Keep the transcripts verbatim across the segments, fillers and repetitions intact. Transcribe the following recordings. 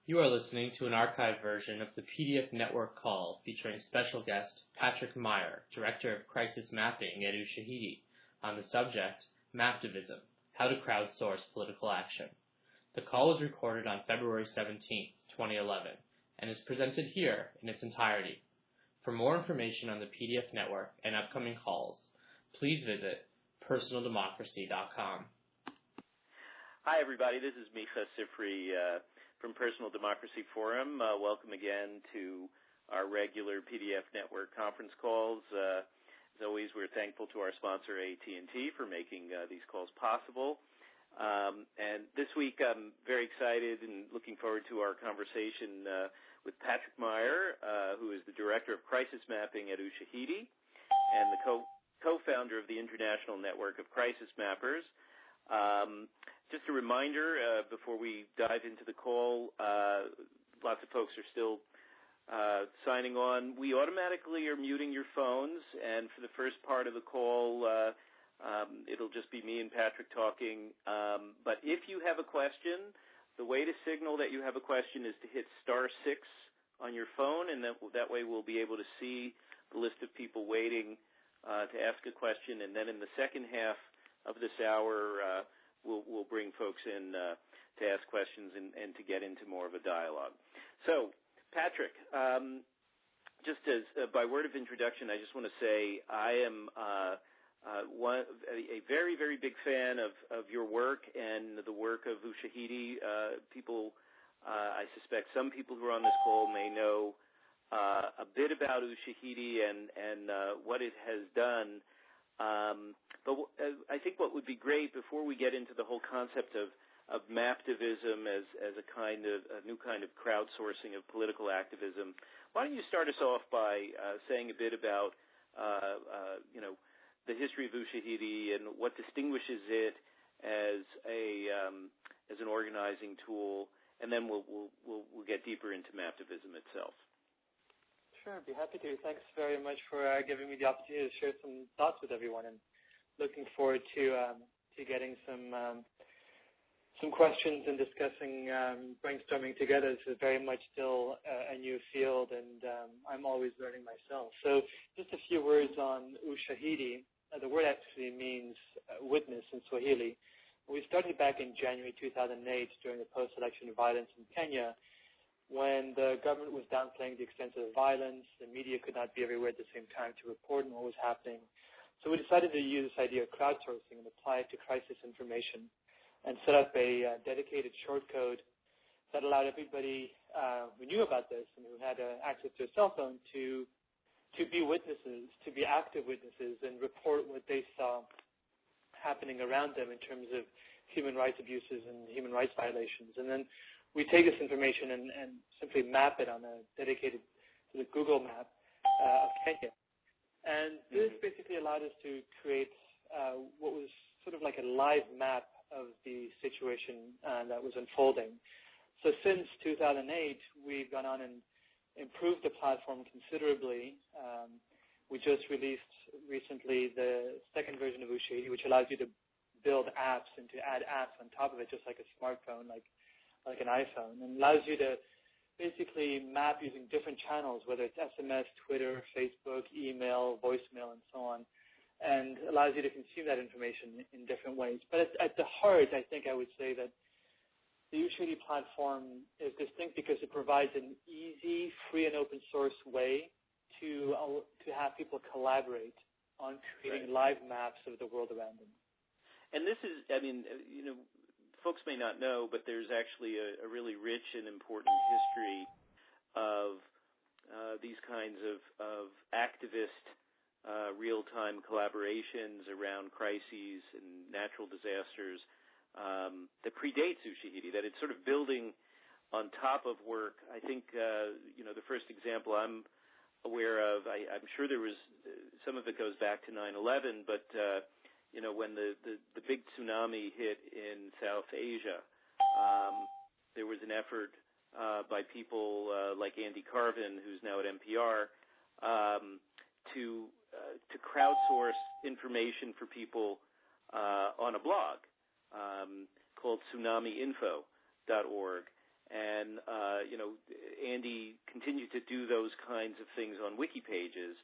You are listening to an archived version of the P D F Network call featuring special guest Patrick Meyer, Director of Crisis Mapping at Ushahidi, on the subject, Maptivism, How to Crowdsource Political Action. The call was recorded on February seventeenth, twenty eleven, and is presented here in its entirety. For more information on the P D F Network and upcoming calls, please visit personal democracy dot com. Hi, everybody. This is Micha Sifri uh, from Personal Democracy Forum. Uh, welcome again to our regular P D F Network conference calls. Uh, as always, we're thankful to our sponsor, A T and T, for making uh, these calls possible. Um, and this week, I'm very excited and looking forward to our conversation uh, with Patrick Meyer, uh, who is the Director of Crisis Mapping at Ushahidi and the co- co-founder of the International Network of Crisis Mappers. Um, just a reminder, uh, before we dive into the call, uh, lots of folks are still uh, signing on. We automatically are muting your phones, and for the first part of the call, uh, um, it'll just be me and Patrick talking. Um, but if you have a question, the way to signal that you have a question is to hit star six on your phone, and that, that way we'll be able to see the list of people waiting uh, to ask a question. And then in the second half of this hour, uh, we'll, we'll bring folks in uh, to ask questions and, and to get into more of a dialogue. So, Patrick, um, just as uh, by word of introduction, I just want to say I am uh, uh, one, a, a very, very big fan of, of your work and the work of Ushahidi. Uh, people, uh, I suspect some people who are on this call may know uh, a bit about Ushahidi and, and uh, what it has done. Um, but w- uh, I think what would be great before we get into the whole concept of, of maptivism as, as a kind of a new kind of crowdsourcing of political activism, why don't you start us off by uh, saying a bit about uh, uh, you know the history of Ushahidi and what distinguishes it as a um, as an organizing tool, and then we'll we'll we'll, we'll get deeper into maptivism itself. Sure, I'd be happy to. Thanks very much for uh, giving me the opportunity to share some thoughts with everyone, and looking forward to um, to getting some um, some questions and discussing, um, brainstorming together. This is very much still uh, a new field, and um, I'm always learning myself. So, just a few words on Ushahidi. Uh, the word actually means uh, witness in Swahili. We started back in January two thousand eight during the post-election violence in Kenya, when the government was downplaying the extent of the violence. The media could not be everywhere at the same time to report on what was happening. So we decided to use this idea of crowdsourcing and apply it to crisis information, and set up a uh, dedicated short code that allowed everybody uh, who knew about this and who had uh, access to a cell phone to to be witnesses, to be active witnesses, and report what they saw happening around them in terms of human rights abuses and human rights violations. And then we take this information and, and simply map it on a dedicated to the Google map uh, of Kenya. And this mm-hmm. basically allowed us to create uh, what was sort of like a live map of the situation uh, that was unfolding. So since two thousand eight, we've gone on and improved the platform considerably. Um, we just released recently the second version of Ushahidi, which allows you to build apps and to add apps on top of it, just like a smartphone, like like an iPhone, and allows you to basically map using different channels, whether it's S M S, Twitter, Facebook, email, voicemail, and so on, and allows you to consume that information in different ways. But at, at the heart, I think I would say that the Ushahidi platform is distinct because it provides an easy, free, and open source way to uh, to have people collaborate on creating right. live maps of the world around them. And this is, I mean, you know, folks may not know, but there's actually a, a really rich and important history of uh, these kinds of, of activist uh, real-time collaborations around crises and natural disasters um, that predates Ushahidi, that it's sort of building on top of work. I think, uh, you know, the first example I'm aware of, I, I'm sure there was, uh, some of it goes back to nine eleven, but uh, you know, when the, the, the big tsunami hit in South Asia, um, there was an effort uh, by people uh, like Andy Carvin, who's now at N P R, um, to uh, to crowdsource information for people uh, on a blog um, called tsunami info dot org. And uh, you know, Andy continued to do those kinds of things on wiki pages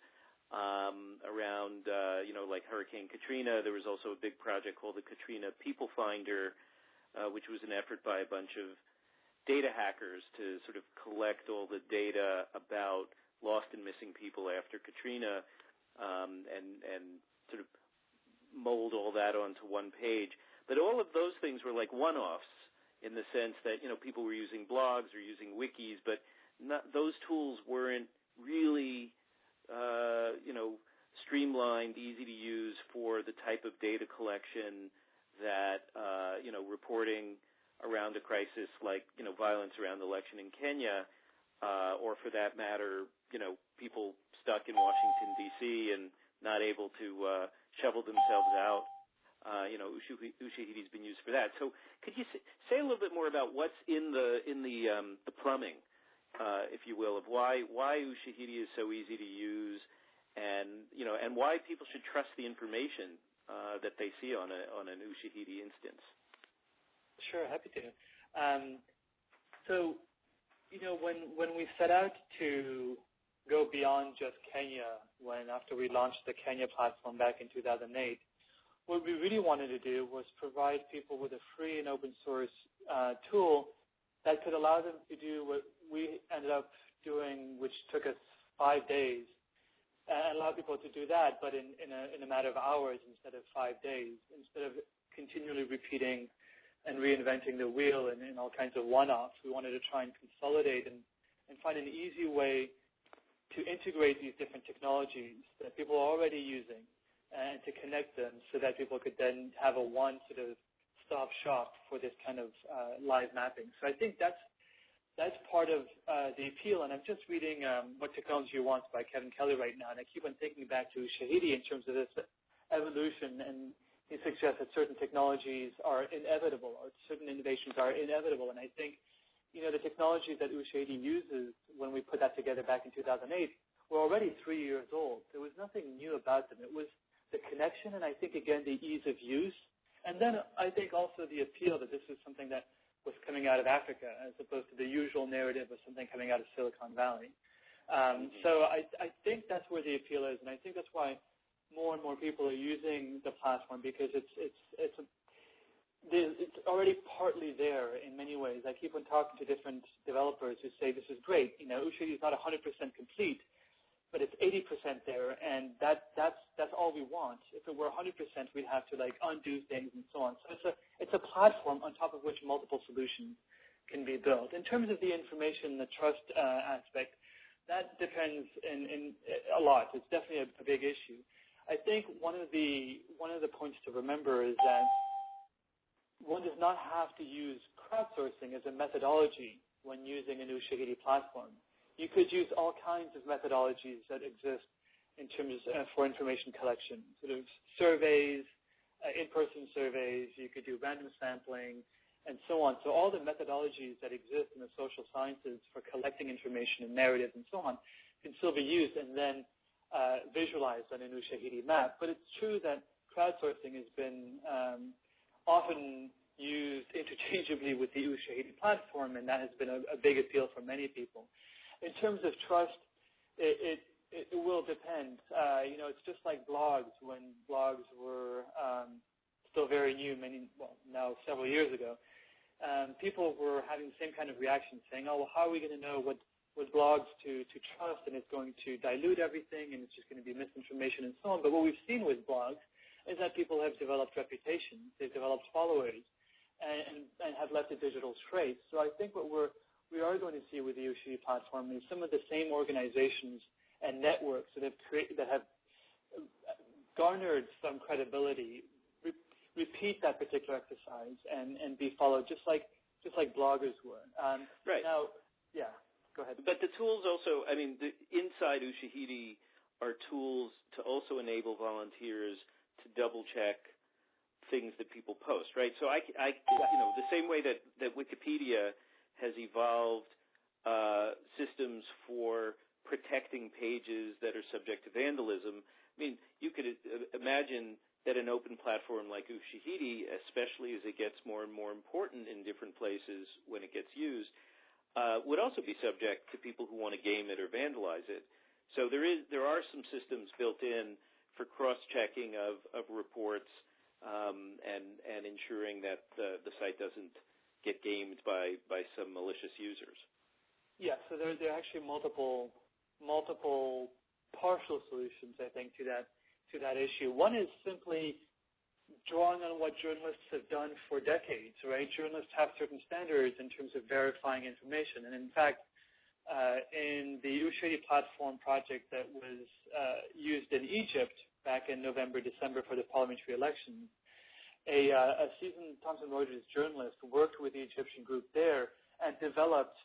um, around, uh, you know, like Hurricane Katrina. There was also a big project called the Katrina People Finder, uh, which was an effort by a bunch of data hackers to sort of collect all the data about lost and missing people after Katrina um, and, and sort of mold all that onto one page. But all of those things were like one-offs in the sense that, you know, people were using blogs or using wikis, but not, those tools weren't really Uh, you know, streamlined, easy to use for the type of data collection that, uh, you know, reporting around a crisis like, you know, violence around the election in Kenya, uh, or for that matter, you know, people stuck in Washington, D C and not able to uh, shovel themselves out. Uh, you know, Ushahidi's been used for that. So could you say a little bit more about what's in the in the um, the plumbing, Uh, if you will, of why why Ushahidi is so easy to use, and you know, and why people should trust the information uh, that they see on a on an Ushahidi instance. Sure, happy to. Um, so, you know, when when we set out to go beyond just Kenya, when after we launched the Kenya platform back in two thousand eight, what we really wanted to do was provide people with a free and open source uh, tool that could allow them to do what we ended up doing, which took us five days, and allow people to do that, but in, in, a, in a matter of hours instead of five days, instead of continually repeating and reinventing the wheel and, and all kinds of one-offs. We wanted to try and consolidate and, and find an easy way to integrate these different technologies that people are already using and to connect them so that people could then have a one sort of stop shop for this kind of uh, live mapping. So I think that's that's part of uh, the appeal. And I'm just reading um, What Technology Wants by Kevin Kelly right now, and I keep on thinking back to Ushahidi in terms of this evolution. And he suggests that certain technologies are inevitable, or certain innovations are inevitable. And I think, you know, the technologies that Ushahidi uses when we put that together back in two thousand eight were already three years old. There was nothing new about them. It was the connection, and I think again the ease of use. And then I think also the appeal that this is something that was coming out of Africa as opposed to the usual narrative of something coming out of Silicon Valley. Um, mm-hmm. So I, I think that's where the appeal is, and I think that's why more and more people are using the platform, because it's it's it's a, it's already partly there in many ways. I keep on talking to different developers who say this is great. You know, Ushahidi is not one hundred percent complete, but it's eighty percent there, and that that's that's all we want. If it were one hundred percent, we'd have to like undo things and so on. So it's a it's a platform on top of which multiple solutions can be built. In terms of the information, the trust uh, aspect, that depends in, in a lot. It's definitely a, a big issue. I think one of the one of the points to remember is that one does not have to use crowdsourcing as a methodology when using an Ushahidi platform. You could use all kinds of methodologies that exist in terms uh, for information collection, sort of surveys, uh, in-person surveys. You could do random sampling, and so on. So all the methodologies that exist in the social sciences for collecting information and narratives and so on can still be used and then uh, visualized on an Ushahidi map. But it's true that crowdsourcing has been um, often used interchangeably with the Ushahidi platform, and that has been a, a big appeal for many people. In terms of trust, it, it, it will depend. Uh, you know, it's just like blogs. When blogs were um, still very new, many, well, now several years ago, um, people were having the same kind of reaction, saying, oh, well, how are we going to know what, what blogs to, to trust, and it's going to dilute everything, and it's just going to be misinformation and so on. But what we've seen with blogs is that people have developed reputations, they've developed followers, and, and, and have left a digital trace. So I think what we're we are going to see with the Ushahidi platform is some of the same organizations and networks that have created, that have garnered some credibility re- repeat that particular exercise and, and be followed, just like just like bloggers were. Um, right now, yeah, go ahead. But the tools also, I mean, the, inside Ushahidi are tools to also enable volunteers to double check things that people post, right? So I, I you know, the same way that, that Wikipedia has evolved uh, systems for protecting pages that are subject to vandalism. I mean, you could uh, imagine that an open platform like Ushahidi, especially as it gets more and more important in different places when it gets used, uh, would also be subject to people who want to game it or vandalize it. So there is there are some systems built in for cross-checking of, of reports um, and and ensuring that the, the site doesn't get gamed by, by some malicious users. Yeah, so there, there are actually multiple multiple partial solutions, I think, to that to that issue. One is simply drawing on what journalists have done for decades, right? Journalists have certain standards in terms of verifying information. And in fact, uh, in the Ushahidi platform project that was uh, used in Egypt back in November, December for the parliamentary elections, a, uh, a seasoned Thomson Reuters journalist worked with the Egyptian group there and developed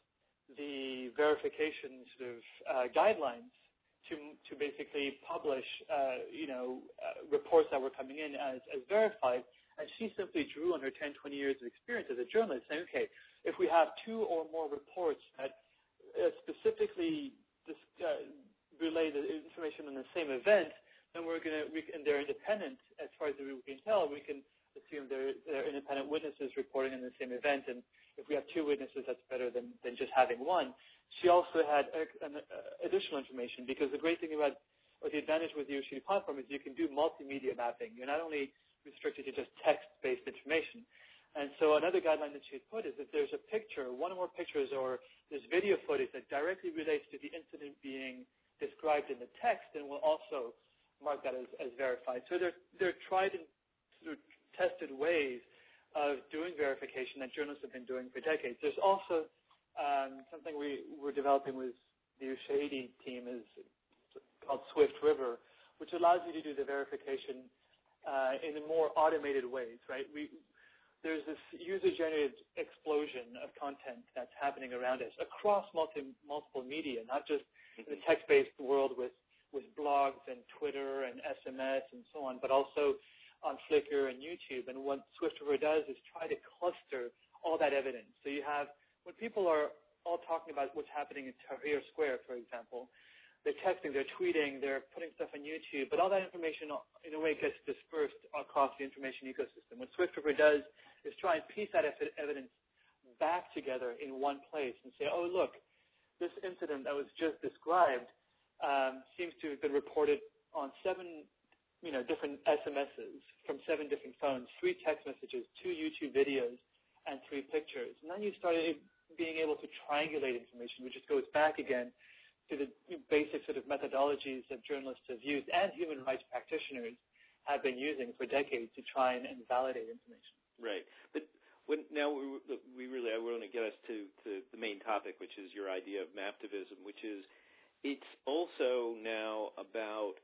the verification sort of uh, guidelines to to basically publish, uh, you know, uh, reports that were coming in as, as verified. And she simply drew on her ten, twenty years of experience as a journalist, saying, okay, if we have two or more reports that uh, specifically dis- uh, relay the information on the same event, then we're going to, we, and they're independent as far as we can tell, we can assume they're, they're independent witnesses reporting on the same event. And if we have two witnesses, that's better than, than just having one. She also had an additional information, because the great thing about, or the advantage with the Ushahidi platform is you can do multimedia mapping. You're not only restricted to just text-based information. And so another guideline that she had put is if there's a picture, one or more pictures, or there's video footage that directly relates to the incident being described in the text, then we'll also mark that as, as verified. So they're, they're tried and sort of tested ways of doing verification that journalists have been doing for decades. There's also um, something we were developing with the Ushahidi team is called Swift River, which allows you to do the verification uh, in more automated ways, right? We, there's this user-generated explosion of content that's happening around us across multi, multiple media, not just in the text-based world with, with blogs and Twitter and S M S and so on, but also on Flickr and YouTube. And what Swift River does is try to cluster all that evidence. So you have, when people are all talking about what's happening in Tahrir Square, for example, they're texting, they're tweeting, they're putting stuff on YouTube, but all that information in a way gets dispersed across the information ecosystem. What Swift River does is try and piece that evidence back together in one place and say, oh, look, this incident that was just described um, seems to have been reported on seven you know, different S M Ses from seven different phones, three text messages, two YouTube videos, and three pictures. And then you started being able to triangulate information, which just goes back again to the basic sort of methodologies that journalists have used and human rights practitioners have been using for decades to try and, and validate information. Right. But when, now we, we really, I want to get us to, to the main topic, which is your idea of maptivism, which is it's also now about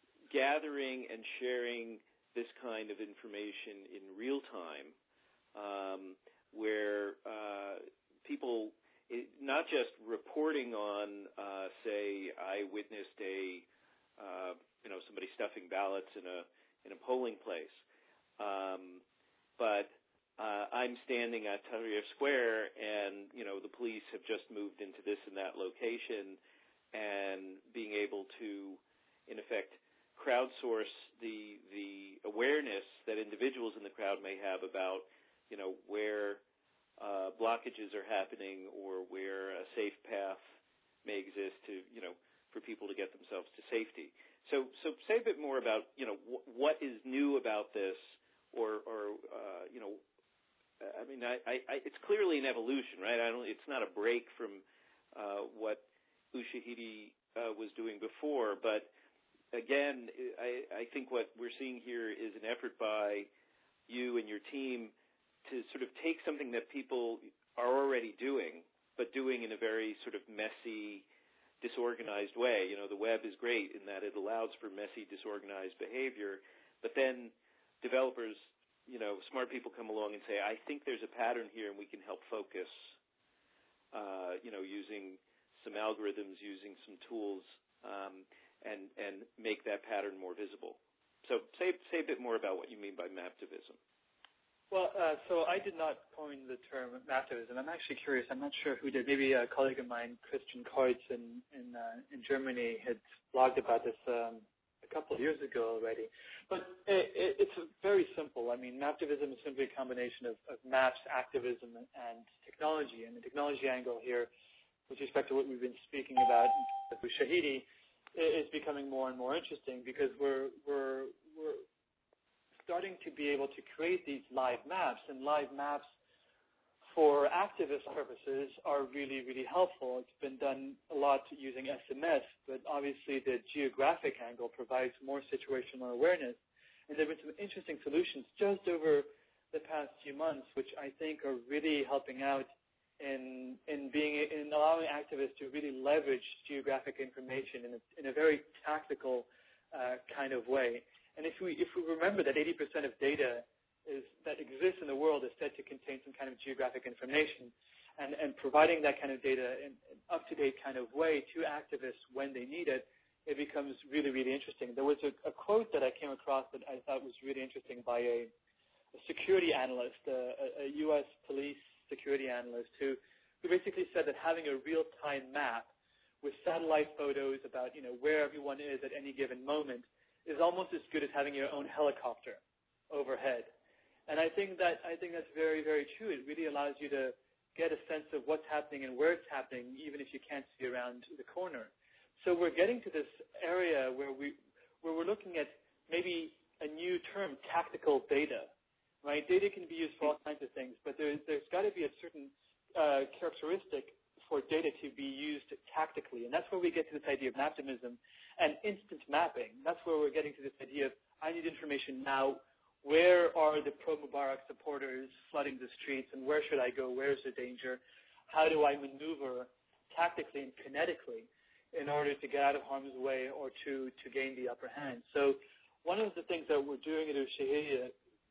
gathering and sharing this kind of information in real time, um, where uh, people, it, not just reporting on, uh, say, I witnessed a, uh, you know, somebody stuffing ballots in a in a polling place, um, but uh, I'm standing at Tahrir Square, and you know, the police have just moved into this and that location, and being able to, in effect, crowdsource the the awareness that individuals in the crowd may have about, you know, where uh, blockages are happening or where a safe path may exist to, you know, for people to get themselves to safety. So, so say a bit more about, you know, wh- what is new about this, or, or uh, you know, I mean, I, I, I, it's clearly an evolution, right? I don't. It's not a break from uh, what Ushahidi uh, was doing before, but again, I, I think what we're seeing here is an effort by you and your team to sort of take something that people are already doing, but doing in a very sort of messy, disorganized way. You know, the web is great in that it allows for messy, disorganized behavior, but then developers, you know, smart people come along and say, I think there's a pattern here and we can help focus, uh, you know, using some algorithms, using some tools, um, and and make that pattern more visible. So say say a bit more about what you mean by maptivism. Well, uh, so I did not coin the term maptivism. I'm actually curious. I'm not sure who did. Maybe a colleague of mine, Christian Kreutz in in, uh, in Germany, had blogged about this um, a a couple of years ago already. But it, it, it's very simple. I mean, Maptivism is simply a combination of, of maps, activism, and, and technology. And the technology angle here, with respect to what we've been speaking about with Shahidi, is becoming more and more interesting because we're we're we're starting to be able to create these live maps, and live maps for activist purposes are really, really helpful. It's been done a lot using S M S, but obviously the geographic angle provides more situational awareness. And there have been some interesting solutions just over the past few months, which I think are really helping out in in being in allowing activists to really leverage geographic information in a, in a very tactical uh, kind of way. And if we if we remember that eighty percent of data is that exists in the world is said to contain some kind of geographic information, and, and providing that kind of data in an up-to-date kind of way to activists when they need it, it becomes really, really interesting. There was a, a quote that I came across that I thought was really interesting by a, a security analyst, a, a U S police security analyst, who, who basically said that having a real-time map with satellite photos about, you know, where everyone is at any given moment is almost as good as having your own helicopter overhead. And I think that I think that's very, very true. It really allows you to get a sense of what's happening and where it's happening, even if you can't see around the corner. So we're getting to this area where we where we're looking at maybe a new term, tactical data, right? Data can be used for all kinds of things, but there's there's got to be a certain uh, characteristic for data to be used tactically, and that's where we get to this idea of maptimism and instant mapping. That's where we're getting to this idea of I need information now. Where are the pro-Mubarak supporters flooding the streets, and where should I go? Where's the danger? How do I maneuver tactically and kinetically in order to get out of harm's way or to, to gain the upper hand? So one of the things that we're doing at Ushahidi,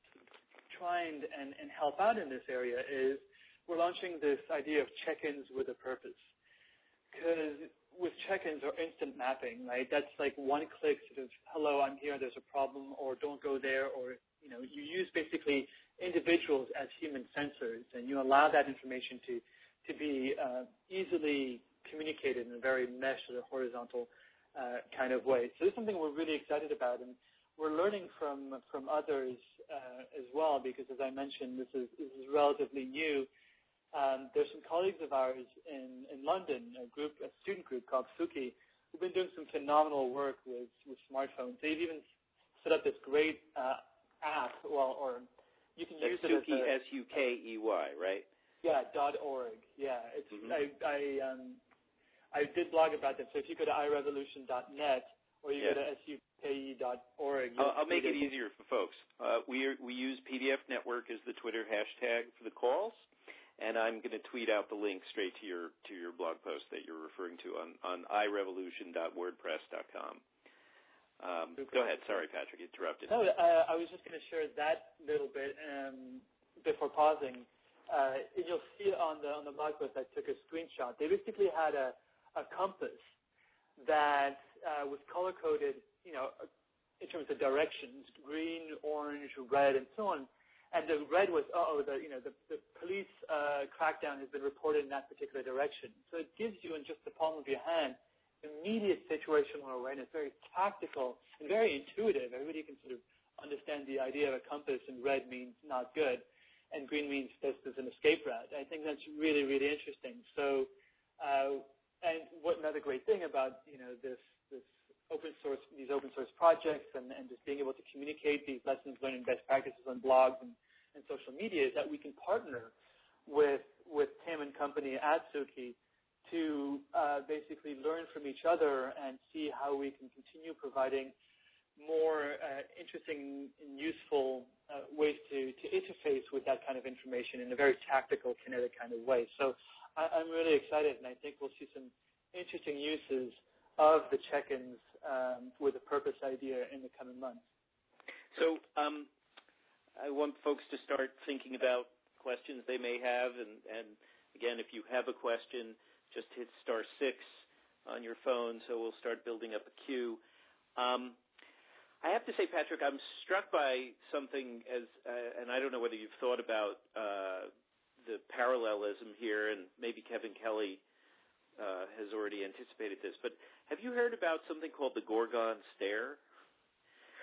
trying and, and help out in this area, is we're launching this idea of check-ins with a purpose. Because with check-ins or instant mapping, right, that's like one click sort of, hello, I'm here, there's a problem, or don't go there, or you know, you use basically individuals as human sensors, and you allow that information to to be uh, easily communicated in a very meshed or horizontal uh, kind of way. So this is something we're really excited about, and we're learning from from others uh, as well, because as I mentioned, this is this is relatively new. Um, there's some colleagues of ours in, in London, a group, a student group called Suki, who've been doing some phenomenal work with, with smartphones. They've even set up this great uh, app, well, or you can That's use Suki, it as S U K E Y, right? Yeah, dot org. Yeah, it's mm-hmm. I I um I did blog about them. So if you go to i revolution dot net or you yeah. go to S U K E dot org, I'll, I'll make it easier for folks. Uh, we are, we use P D F Network as the Twitter hashtag for the calls, and I'm going to tweet out the link straight to your to your blog post that you're referring to on on i revolution dot wordpress dot com. Um, go ahead. Sorry, Patrick, interrupted. No, uh, I was just going to share that little bit um, before pausing. Uh, and you'll see on the on the blog post I took a screenshot. They basically had a, a compass that uh, was color coded, you know, in terms of directions: green, orange, red, and so on. And the red was, oh, the you know the, the police uh, crackdown has been reported in that particular direction. So it gives you in just the palm of your hand immediate situational awareness, very tactical and very intuitive. Everybody can sort of understand the idea of a compass, and red means not good, and green means this is an escape route. I think that's really, really interesting. So, uh, and what another great thing about you know this this open source these open source projects and, and just being able to communicate these lessons learned and best practices on blogs and, and social media is that we can partner with with Tim and company at Suki to uh, basically learn from each other and see how we can continue providing more uh, interesting and useful uh, ways to, to interface with that kind of information in a very tactical, kinetic kind of way. So I, I'm really excited, and I think we'll see some interesting uses of the check-ins um, with a purpose idea in the coming months. So um, I want folks to start thinking about questions they may have, and, and again, if you have a question, just hit star six on your phone, so we'll start building up a queue. Um, I have to say, Patrick, I'm struck by something, as, uh, and I don't know whether you've thought about uh, the parallelism here, and maybe Kevin Kelly uh, has already anticipated this, but have you heard about something called the Gorgon Stare?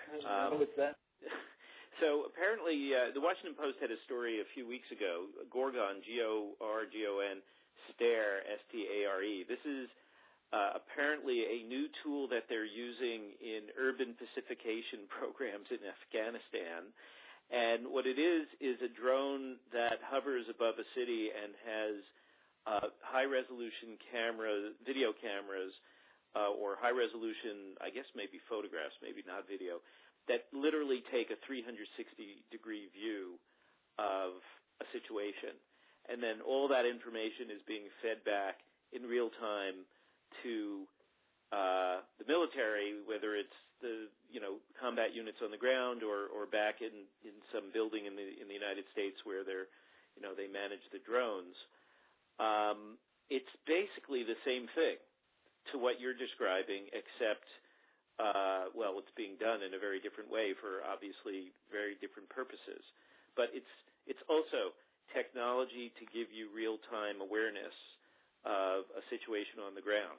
Um, what was that? So apparently, uh, the Washington Post had a story a few weeks ago. Gorgon, G O R G O N, STARE, S T A R E. This is uh, apparently a new tool that they're using in urban pacification programs in Afghanistan. And what it is is a drone that hovers above a city and has uh, high-resolution camera, video cameras, uh, or high-resolution, I guess maybe photographs, maybe not video, that literally take a three hundred sixty degree view of a situation. And then all that information is being fed back in real time to uh, the military, whether it's the you know combat units on the ground or, or back in, in some building in the in the United States where they're you know they manage the drones. Um, it's basically the same thing to what you're describing, except Uh, well, it's being done in a very different way for obviously very different purposes. But it's it's also technology to give you real-time awareness of a situation on the ground.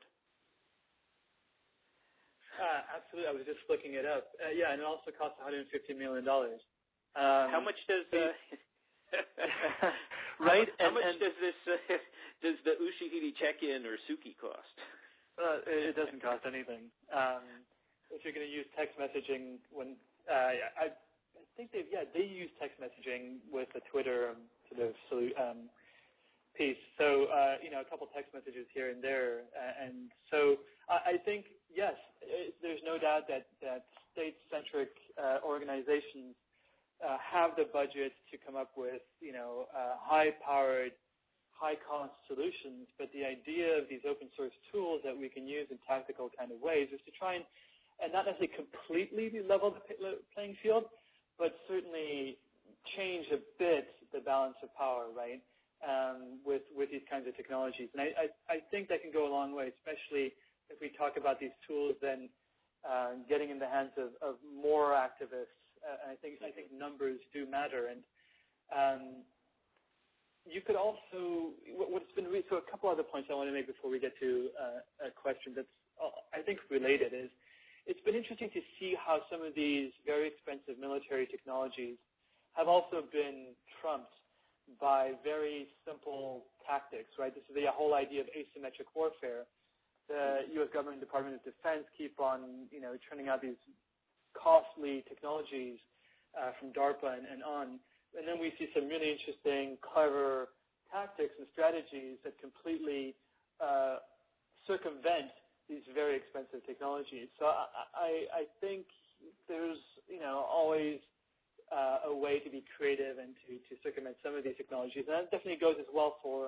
Uh, absolutely. I was just looking it up. Uh, yeah, and it also costs one hundred fifty million dollars. Um, how much does uh, right? How, how and, much and, does this uh, does the Ushahidi check-in or Suki cost? Uh, it doesn't cost anything. Um, if you're going to use text messaging, when uh, I, I think they yeah they use text messaging with the Twitter um, sort of um, piece. So uh, you know a couple text messages here and there, uh, and so I, I think yes, it, there's no doubt that that state-centric uh, organizations uh, have the budget to come up with you know uh, high-powered, high-cost solutions. But the idea of these open-source tools that we can use in tactical kind of ways is to try and and not necessarily completely level the playing field, but certainly change a bit the balance of power, right, um, with with these kinds of technologies. And I, I, I think that can go a long way, especially if we talk about these tools then uh, getting in the hands of, of more activists. Uh, I think I think numbers do matter. And um, you could also, what's been, re- so a couple other points I want to make before we get to uh, a question that's, uh, I think, related is, it's been interesting to see how some of these very expensive military technologies have also been trumped by very simple tactics, right? This is the whole idea of asymmetric warfare. The U S government, Department of Defense keep on, you know, turning out these costly technologies uh, from DARPA and, and on. And then we see some really interesting, clever tactics and strategies that completely uh, circumvent these very expensive technologies. So I, I, I think there's, you know, always uh, a way to be creative and to, to circumvent some of these technologies. And that definitely goes as well for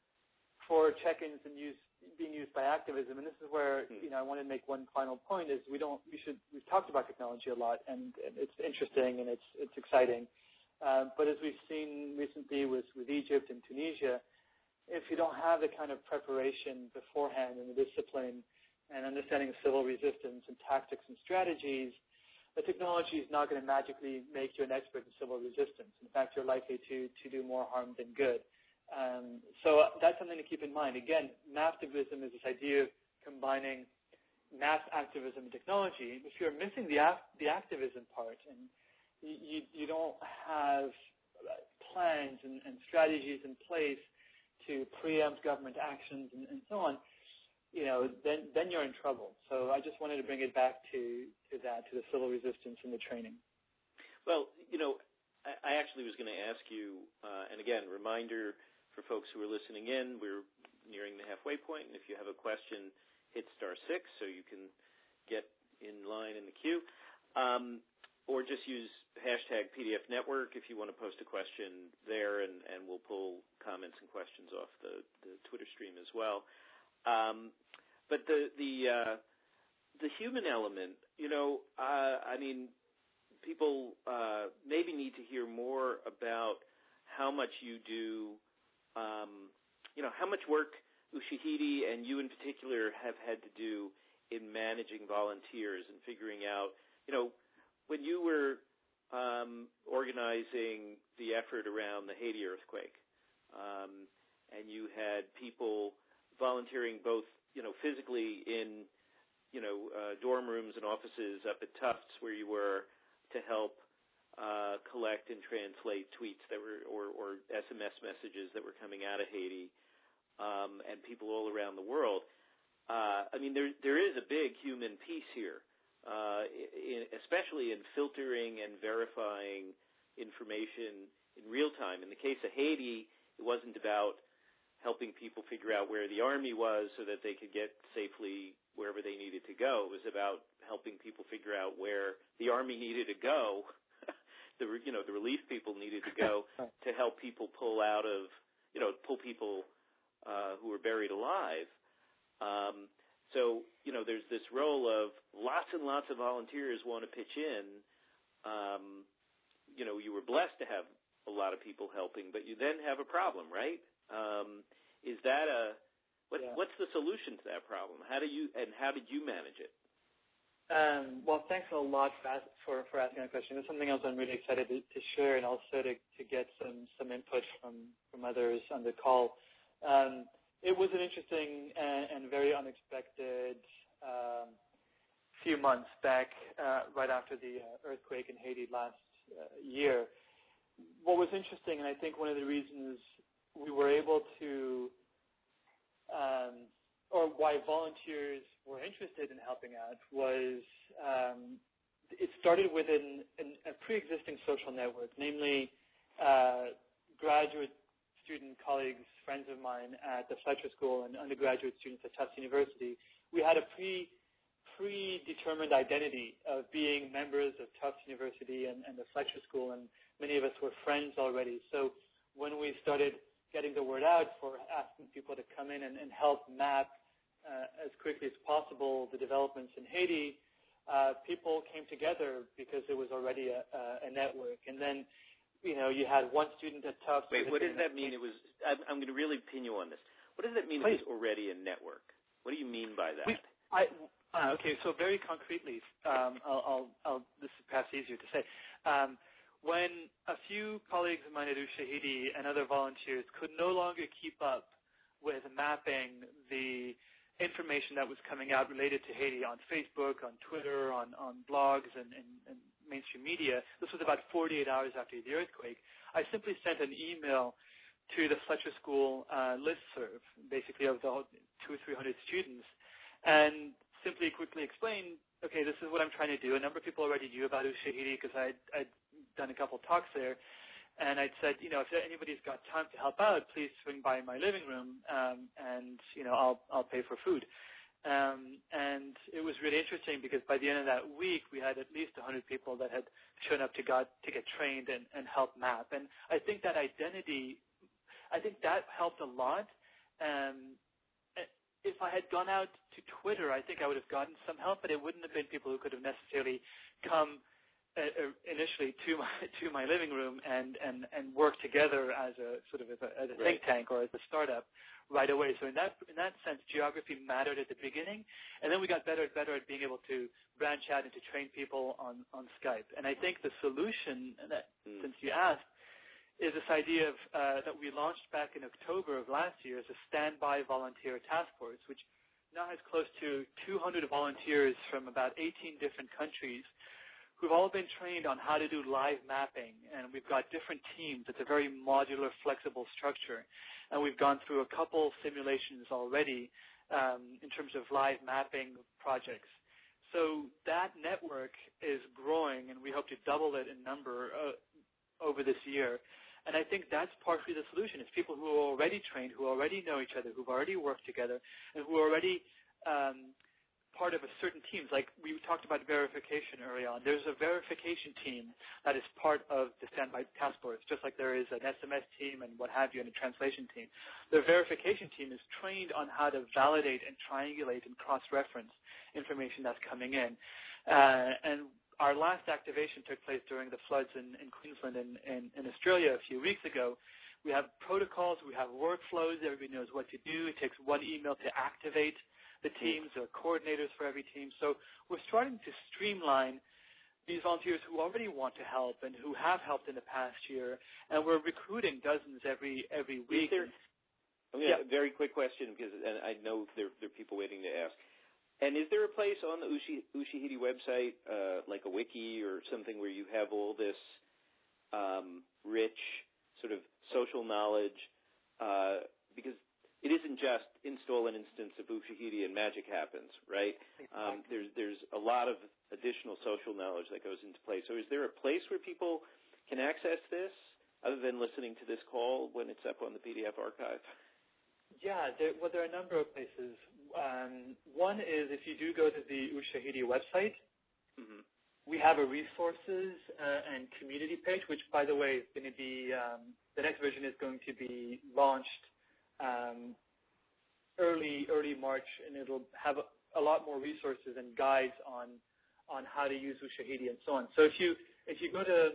for check-ins and use being used by activism. And this is where, you know, I want to make one final point is we don't, we should, we've talked about technology a lot, and, and it's interesting and it's it's exciting. Uh, but as we've seen recently with, with Egypt and Tunisia, if you don't have the kind of preparation beforehand and the discipline and understanding of civil resistance and tactics and strategies, the technology is not going to magically make you an expert in civil resistance. In fact, you're likely to, to do more harm than good. Um, so that's something to keep in mind. Again, mathtivism is this idea of combining mass activism and technology. If you're missing the, act, the activism part and you, you don't have plans and, and strategies in place to preempt government actions and, and so on, you know, then then you're in trouble. So I just wanted to bring it back to, to that, to the civil resistance and the training. Well, you know, I, I actually was going to ask you, uh, and again, reminder for folks who are listening in, we're nearing the halfway point, and if you have a question, hit star six so you can get in line in the queue. Um, or just use hashtag P D F Network if you want to post a question there, and, and we'll pull comments and questions off the, the Twitter stream as well. Um, but the the uh, the human element, you know, uh, I mean, people uh, maybe need to hear more about how much you do, um, you know, how much work Ushahidi and you in particular have had to do in managing volunteers and figuring out, you know, when you were um, organizing the effort around the Haiti earthquake, um, and you had people volunteering both, you know, physically in you know, uh, dorm rooms and offices up at Tufts where you were to help uh, collect and translate tweets that were or, or S M S messages that were coming out of Haiti, um, and people all around the world. Uh, I mean, there there is a big human piece here, uh, in, especially in filtering and verifying information in real time. In the case of Haiti, it wasn't about helping people figure out where the army was so that they could get safely wherever they needed to go. It was about helping people figure out where the army needed to go, the you know the relief people needed to go to help people pull out of you know pull people uh, who were buried alive. Um, so you know there's this role of lots and lots of volunteers want to pitch in. Um, you know you were blessed to have a lot of people helping, but you then have a problem, right? Um, is that a what, yeah. what's the solution to that problem? How do you and how did you manage it? Um, well, thanks a lot for, for for asking that question. It's something else I'm really excited to, to share, and also to, to get some some input from from others on the call. Um, it was an interesting and, and very unexpected um, few months back, uh, right after the uh, earthquake in Haiti last uh, year. What was interesting, and I think one of the reasons we were able to, um, or why volunteers were interested in helping out was um, it started with an, an, a pre-existing social network, namely uh, graduate student colleagues, friends of mine at the Fletcher School and undergraduate students at Tufts University. We had a pre, predetermined identity of being members of Tufts University and, and the Fletcher School, and many of us were friends already. So when we started getting the word out for asking people to come in and, and help map uh, as quickly as possible the developments in Haiti, uh, people came together because it was already a, a, a network. And then, you know, you had one student at Tufts. Wait, what does that mean? It was. I'm, I'm going to really pin you on this. What does that mean? Please. It was already a network. What do you mean by that? We, I, uh, okay, so very concretely, um, I'll, I'll, I'll, this is perhaps easier to say. Um, When a few colleagues of mine at Ushahidi and other volunteers could no longer keep up with mapping the information that was coming out related to Haiti on Facebook, on Twitter, on, on blogs, and, and, and mainstream media, this was about forty-eight hours after the earthquake, I simply sent an email to the Fletcher School uh, listserv, basically of the two or three hundred students, and simply quickly explained, okay, this is what I'm trying to do. A number of people already knew about Ushahidi because I'd, I'd done a couple of talks there, and I'd said, you know, if anybody's got time to help out, please swing by my living room, um, and you know, I'll I'll pay for food. Um, and it was really interesting because by the end of that week, we had at least one hundred people that had shown up to got to get trained and, and help map. And I think that identity, I think that helped a lot. Um, if I had gone out to Twitter, I think I would have gotten some help, but it wouldn't have been people who could have necessarily come Uh, initially to my to my living room and, and, and work together as a sort of as a, as a think tank or as a startup right away. So in that in that sense, geography mattered at the beginning, and then we got better and better at being able to branch out and to train people on, on Skype. And I think the solution, that, mm. since you asked, is this idea of uh, that we launched back in October of last year as a standby volunteer task force, which now has close to two hundred volunteers from about eighteen different countries who've all been trained on how to do live mapping, and we've got different teams. It's a very modular, flexible structure, and we've gone through a couple simulations already um, in terms of live mapping projects. So that network is growing, and we hope to double it in number uh, over this year. And I think that's partially the solution. It's people who are already trained, who already know each other, who've already worked together, and who are already um, part of a certain teams. Like we talked about verification early on. There's a verification team that is part of the standby task force, just like there is an S M S team and what have you, and a translation team. The verification team is trained on how to validate and triangulate and cross-reference information that's coming in. Uh, and our last activation took place during the floods in, in Queensland and in, in Australia a few weeks ago. We have protocols, we have workflows, everybody knows what to do. It takes one email to activate the teams, there are coordinators for every team. So we're starting to streamline these volunteers who already want to help and who have helped in the past year, and we're recruiting dozens every every week. There, I'm gonna, yeah. A very quick question, because and I know there, there are people waiting to ask. and is there a place on the Ushi, Ushahidi website, uh, like a wiki or something, where you have all this um, rich sort of social knowledge? Uh, because it isn't just install an instance of Ushahidi and magic happens, right? Um, there's there's a lot of additional social knowledge that goes into play. So is there a place where people can access this other than listening to this call when it's up on the P D F archive? Yeah, there, well, there are a number of places. Um, one is if you do go to the Ushahidi website, mm-hmm. we have a resources uh, and community page, which, by the way, is going to be, um, the next version is going to be launched um, early, early March, and it'll have a, a lot more resources and guides on on how to use Ushahidi and so on. So if you if you go to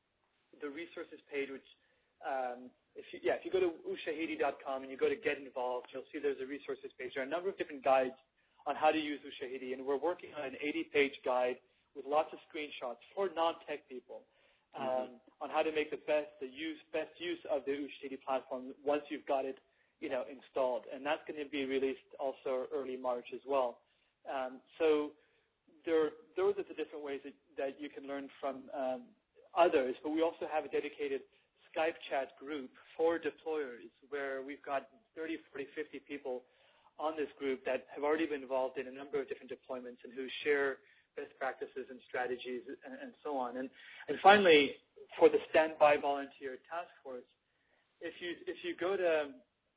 the resources page, which um, if you, yeah, if you go to ushahidi dot com and you go to Get Involved, you'll see there's a resources page. There are a number of different guides on how to use Ushahidi, and we're working on an eighty-page guide with lots of screenshots for non-tech people um, mm-hmm. on how to make the best the use best use of the Ushahidi platform once you've got it, you know, installed. And that's going to be released also early March as well. Um, so there, those are the different ways that, that you can learn from um, others. But we also have a dedicated Skype chat group for deployers where we've got thirty, forty, fifty people on this group that have already been involved in a number of different deployments and who share best practices and strategies and, and so on. And, and finally, for the Standby Volunteer Task Force, if you, if you go to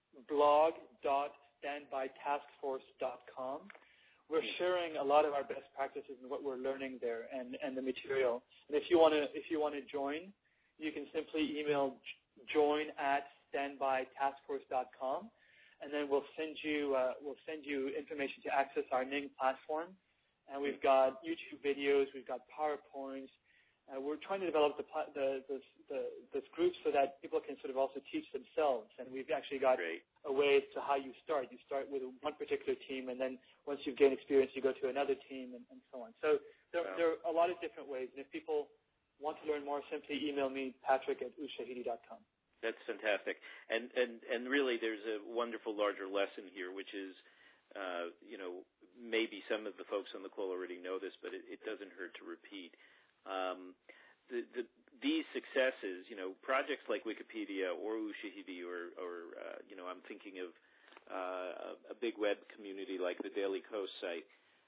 blog dot standby task force dot com, we're sharing a lot of our best practices and what we're learning there and, and the material. And if you want to if you want to join, you can simply email join at standby task force dot com, and then we'll send you uh, we'll send you information to access our Ning platform. And we've got YouTube videos, we've got PowerPoints. Uh, we're trying to develop the, the, the, the, this group so that people can sort of also teach themselves. And we've actually got Great. a way to how you start. You start with one particular team, and then once you've gained experience, you go to another team, and, and so on. So there, wow. there are a lot of different ways. And if people want to learn more, simply email me, Patrick at ushahidi dot com. That's fantastic. And, and, and really there's a wonderful larger lesson here, which is, uh, you know, maybe some of the folks on the call already know this, but it, it doesn't hurt to repeat. Um, the, the, these successes, you know, projects like Wikipedia or Ushahidi or, or uh, you know, I'm thinking of uh, a big web community like the Daily Kos site,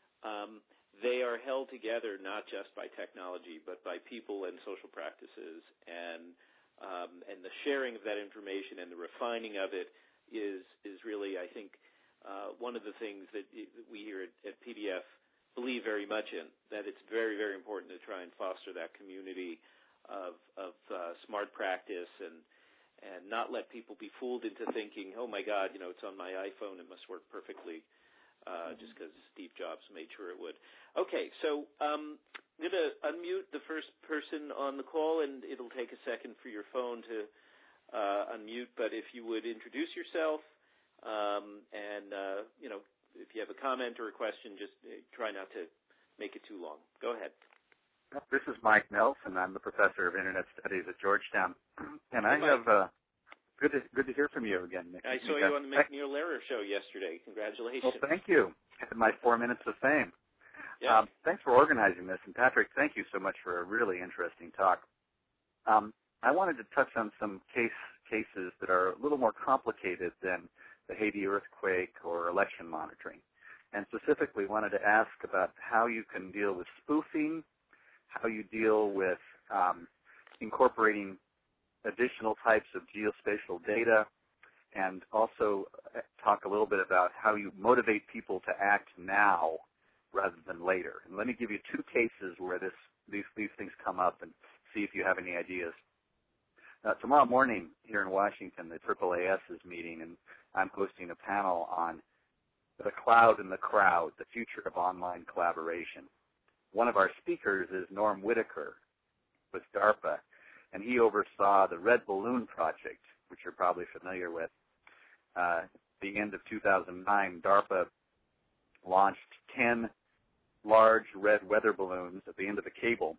um, they are held together not just by technology but by people and social practices, and um, and the sharing of that information and the refining of it is is really, I think, uh, one of the things that we here at, at P D F believe very much in, that it's very, very important to try and foster that community of, of uh, smart practice and and not let people be fooled into thinking, oh, my God, you know, it's on my iPhone, it must work perfectly, uh, mm-hmm. just because Steve Jobs made sure it would. Okay, so um, I'm going to unmute the first person on the call, and it'll take a second for your phone to uh, unmute, but if you would introduce yourself um, and, uh, you know, if you have a comment or a question, just try not to make it too long. Go ahead. This is Mike Nelson. I'm the professor of Internet Studies at Georgetown, and hey, I Mike. have uh, good to good to hear from you again, Nick. I saw you on the McNeil Lehrer show yesterday. Congratulations. Well, thank you. Had my four minutes of fame. Yeah. Um, thanks for organizing this, and Patrick, thank you so much for a really interesting talk. Um, I wanted to touch on some case cases that are a little more complicated than the Haiti earthquake or election monitoring, and specifically wanted to ask about how you can deal with spoofing, how you deal with um, incorporating additional types of geospatial data, and also talk a little bit about how you motivate people to act now rather than later. And let me give you two cases where this these, these things come up and see if you have any ideas. Uh, tomorrow morning here in Washington, the triple A S is meeting, and I'm hosting a panel on the cloud and the crowd, the future of online collaboration. One of our speakers is Norm Whitaker with DARPA, and he oversaw the Red Balloon Project, which you're probably familiar with. Uh, at the end of two thousand nine, DARPA launched ten large red weather balloons at the end of the cable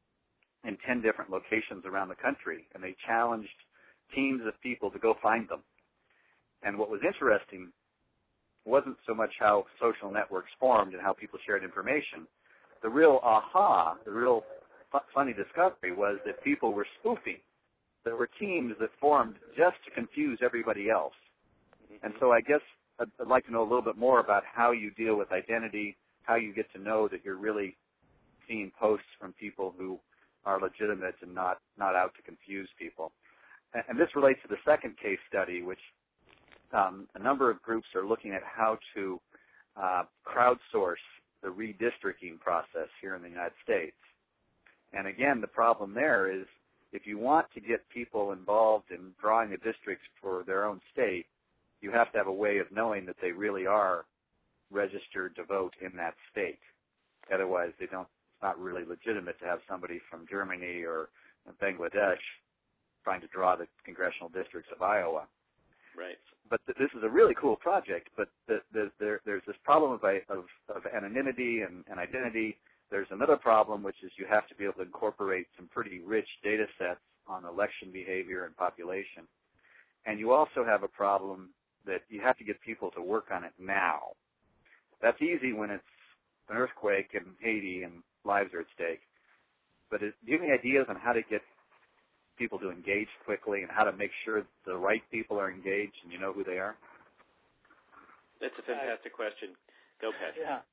in ten different locations around the country, and they challenged teams of people to go find them. And what was interesting wasn't so much how social networks formed and how people shared information. The real aha, the real f- funny discovery was that people were spoofing. There were teams that formed just to confuse everybody else. And so I guess I'd, I'd like to know a little bit more about how you deal with identity, how you get to know that you're really seeing posts from people who are legitimate and not, not out to confuse people. And, and this relates to the second case study, which um, a number of groups are looking at how to uh, crowdsource the redistricting process here in the United States. And again, the problem there is if you want to get people involved in drawing the districts for their own state, you have to have a way of knowing that they really are registered to vote in that state. Otherwise, they don't. It's not really legitimate to have somebody from Germany or Bangladesh trying to draw the congressional districts of Iowa. Right. But th- this is a really cool project. But the, the, there, there's this problem of, of, of anonymity and, and identity. There's another problem, which is you have to be able to incorporate some pretty rich data sets on election behavior and population. And you also have a problem that you have to get people to work on it now. That's easy when it's an earthquake in Haiti and lives are at stake. But is, do you have any ideas on how to get people to engage quickly and how to make sure the right people are engaged and you know who they are? That's a fantastic uh, question. Go, Patrick. Yeah.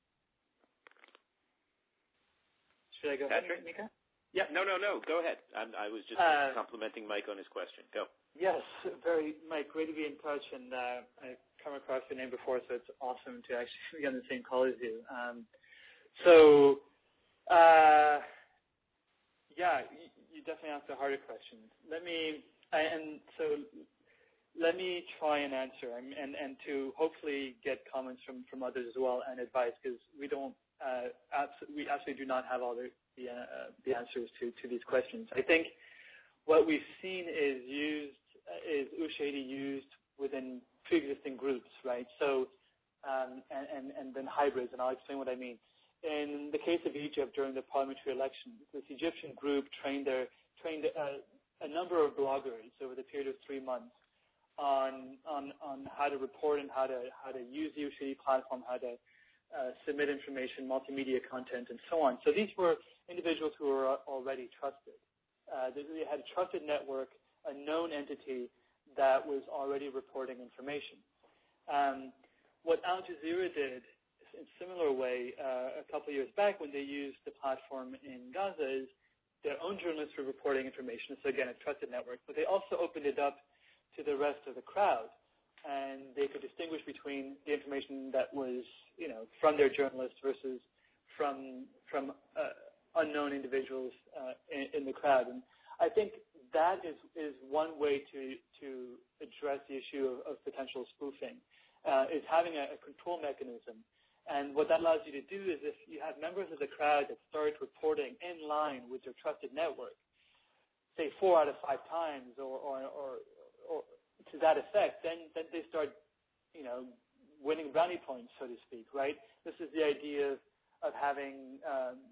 Should I go Patrick? ahead, Mika? Yeah, no, no, no. Go ahead. I'm, I was just uh, complimenting Mike on his question. Go. Yes, very, Mike, great to be in touch, and uh, I've come across your name before, so it's awesome to actually be on the same call as you. Um, so, uh, yeah, you, you definitely asked the harder questions. Let me, I, and so let me try and answer, and, and, and to hopefully get comments from, from others as well and advice, because we don't, uh, abs- we absolutely do not have all the the, uh, the answers to, to these questions. I think what we've seen is used is Ushahidi used within pre-existing groups, right? So, um, and, and, and then hybrids, and I'll explain what I mean. In the case of Egypt during the parliamentary election, this Egyptian group trained their trained uh, a number of bloggers over the period of three months on on on how to report and how to how to use the Ushahidi platform, how to uh, submit information, multimedia content, and so on. So these were individuals who were already trusted. Uh, they, they had a trusted network, a known entity that was already reporting information. Um, what Al Jazeera did in a similar way uh, a couple of years back when they used the platform in Gaza is their own journalists were reporting information. So again, a trusted network, but they also opened it up to the rest of the crowd, and they could distinguish between the information that was, you know, from their journalists versus from from uh, unknown individuals uh, in, in the crowd. And I think that is, is one way to, to address the issue of, of potential spoofing, uh, is having a, a control mechanism. And what that allows you to do is if you have members of the crowd that start reporting in line with your trusted network, say four out of five times or, or, or, or to that effect, then, then they start, you know, winning brownie points, so to speak, right? This is the idea of, of having, um,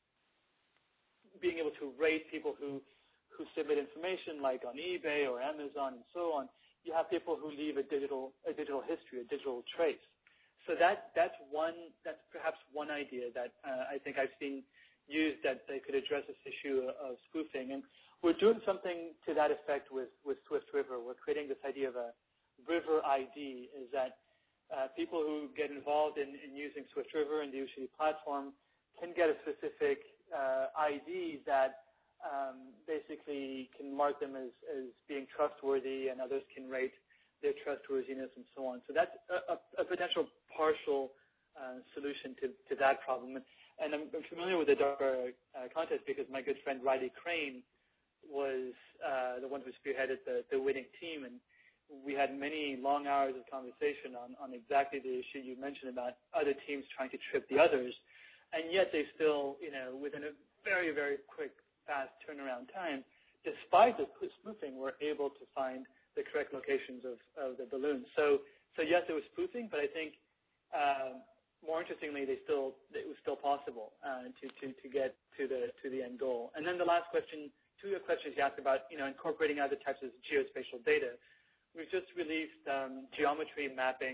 being able to rate people who, who submit information like on eBay or Amazon and so on. You have people who leave a digital, a digital history, a digital trace. So that, that's one, that's perhaps one idea that uh, I think I've seen used that they could address this issue of spoofing. And we're doing something to that effect with, with Swift River. We're creating this idea of a river I D, is that uh, people who get involved in, in using Swift River and the Ushahidi platform can get a specific uh, I D that um, basically can mark them as, as being trustworthy, and others can rate their trustworthiness and so on. So that's a, a, a potential partial uh, solution to, to that problem. And I'm, I'm familiar with the DARPA uh, contest because my good friend Riley Crane was uh, the one who spearheaded the, the winning team, and we had many long hours of conversation on, on exactly the issue you mentioned about other teams trying to trip the others. And yet they still, you know, within a very, very quick, fast turnaround time, despite the spoofing, were able to find the correct locations of, of the balloons. So, so yes, it was spoofing, but I think um, more interestingly, they still it was still possible uh, to, to, to get to the to the end goal. And then the last question, two of the questions you asked about, you know, incorporating other types of geospatial data. We've just released um, geometry mapping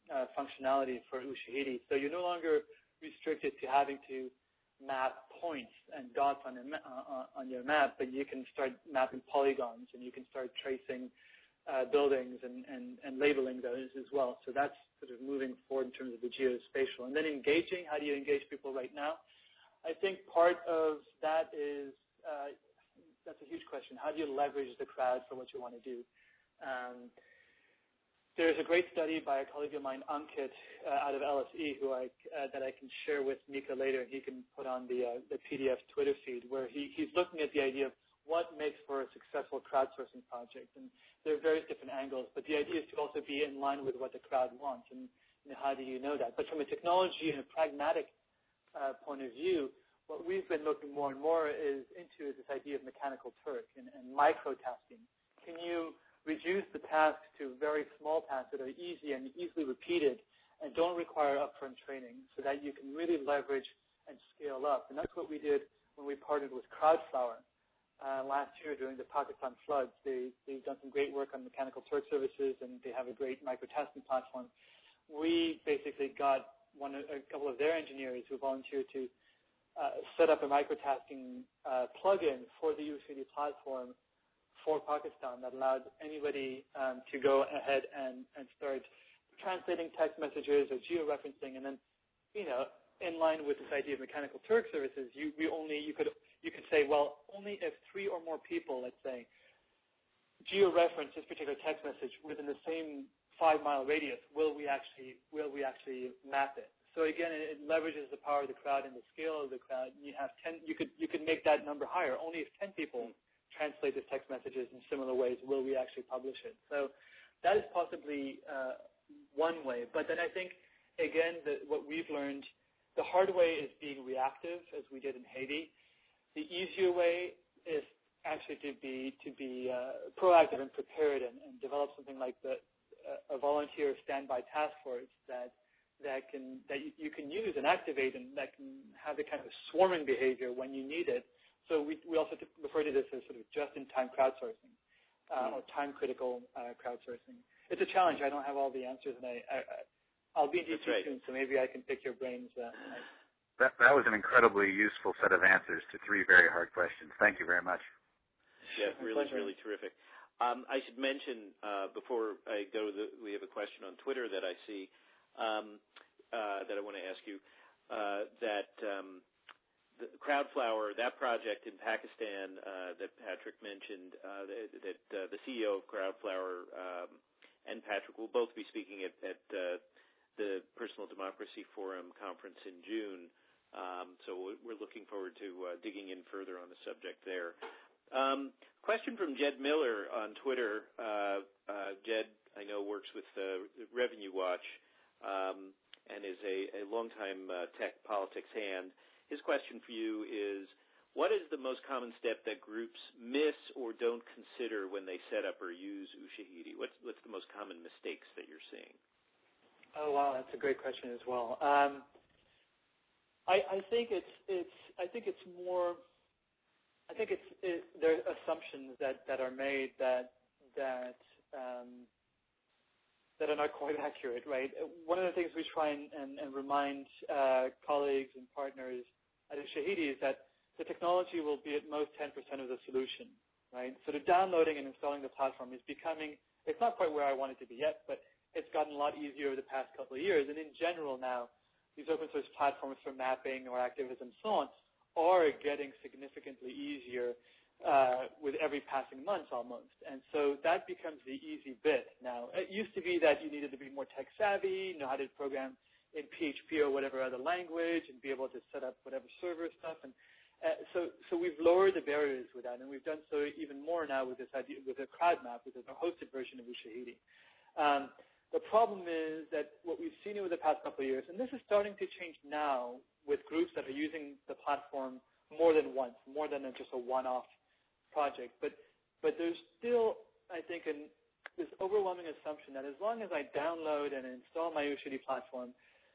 uh, functionality for Ushahidi. So you're no longer restricted to having to map points and dots on, a ma- uh, on your map, but you can start mapping polygons and you can start tracing uh, buildings and, and, and labeling those as well. So that's sort of moving forward in terms of the geospatial. And then engaging, how do you engage people right now? I think part of that is, uh, that's a huge question. How do you leverage the crowd for what you want to do? Um, There's a great study by a colleague of mine, Ankit, uh, out of L S E, who I, uh, that I can share with Mika later, and he can put on the, uh, the P D F Twitter feed, where he, he's looking at the idea of what makes for a successful crowdsourcing project. And there are various different angles, but the idea is to also be in line with what the crowd wants. And you know, how do you know that? But from a technology and a pragmatic uh, point of view, what we've been looking more and more is into is this idea of mechanical Turk and, and micro-tasking. Can you reduce the tasks to very small tasks that are easy and easily repeated and don't require upfront training so that you can really leverage and scale up? And that's what we did when we partnered with Crowdflower uh, last year during the Pakistan floods. They, they've done some great work on mechanical Turk services, and they have a great microtasking platform. We basically got one, a couple of their engineers who volunteered to uh, set up a microtasking uh, plugin for the Ushahidi platform for Pakistan that allowed anybody um, to go ahead and, and start translating text messages or georeferencing, and then, you know, in line with this idea of mechanical Turk services, you we only you could you could say, well, only if three or more people, let's say, georeference this particular text message within the same five mile radius, will we actually will we actually map it? So again, it, it leverages the power of the crowd and the scale of the crowd. You have ten, you could you could make that number higher. Only if ten people translate the text messages in similar ways will we actually publish it. So that is possibly uh, one way. But then I think, again, the, what we've learned, the hard way is being reactive, as we did in Haiti. The easier way is actually to be to be uh, proactive and prepared and, and develop something like the, uh, a volunteer standby task force that that can that you, you can use and activate, and that can have the kind of swarming behavior when you need it. So we, we also refer to this as sort of just-in-time crowdsourcing uh, or time-critical uh, crowdsourcing. It's a challenge. I don't have all the answers, and I, I, I'll be in D C right. soon, so maybe I can pick your brains. Uh, that, that was an incredibly useful set of answers to three very hard questions. Thank you very much. Yeah, really, really terrific. Um, I should mention uh, before I go, the, we have a question on Twitter that I see um, uh, that I want to ask you uh, that. Um, The Crowdflower, that project in Pakistan uh, that Patrick mentioned, uh, that, that uh, the C E O of Crowdflower um, and Patrick will both be speaking at, at uh, the Personal Democracy Forum conference in June. Um, so we're looking forward to uh, digging in further on the subject there. Um, question from Jed Miller on Twitter. Uh, uh, Jed, I know, works with uh, Revenue Watch um, and is a, a longtime uh, tech politics hand. His question for you is, what is the most common step that groups miss or don't consider when they set up or use Ushahidi? What's, what's the most common mistakes that you're seeing? Oh, wow, that's a great question as well. Um, I, I think it's it's I think it's more. I think it's it, there are assumptions that, that are made that that um, that are not quite accurate, right? One of the things we try and, and, and remind uh, colleagues and partners at Ushahidi is that the technology will be at most ten percent of the solution, right? So the downloading and installing the platform is becoming, it's not quite where I want it to be yet, but it's gotten a lot easier over the past couple of years. And in general now, these open source platforms for mapping or activism and so on are getting significantly easier uh, with every passing month almost. And so that becomes the easy bit now. It used to be that you needed to be more tech savvy, know how to program in P H P or whatever other language, and be able to set up whatever server stuff. And uh, so, so we've lowered the barriers with that, and we've done so even more now with this idea, with a CrowdMap, which is a hosted version of Ushahidi. Um, the problem is that what we've seen over the past couple of years, and this is starting to change now with groups that are using the platform more than once, more than just a one-off project. But, but there's still, I think, an, this overwhelming assumption that as long as I download and install my Ushahidi platform,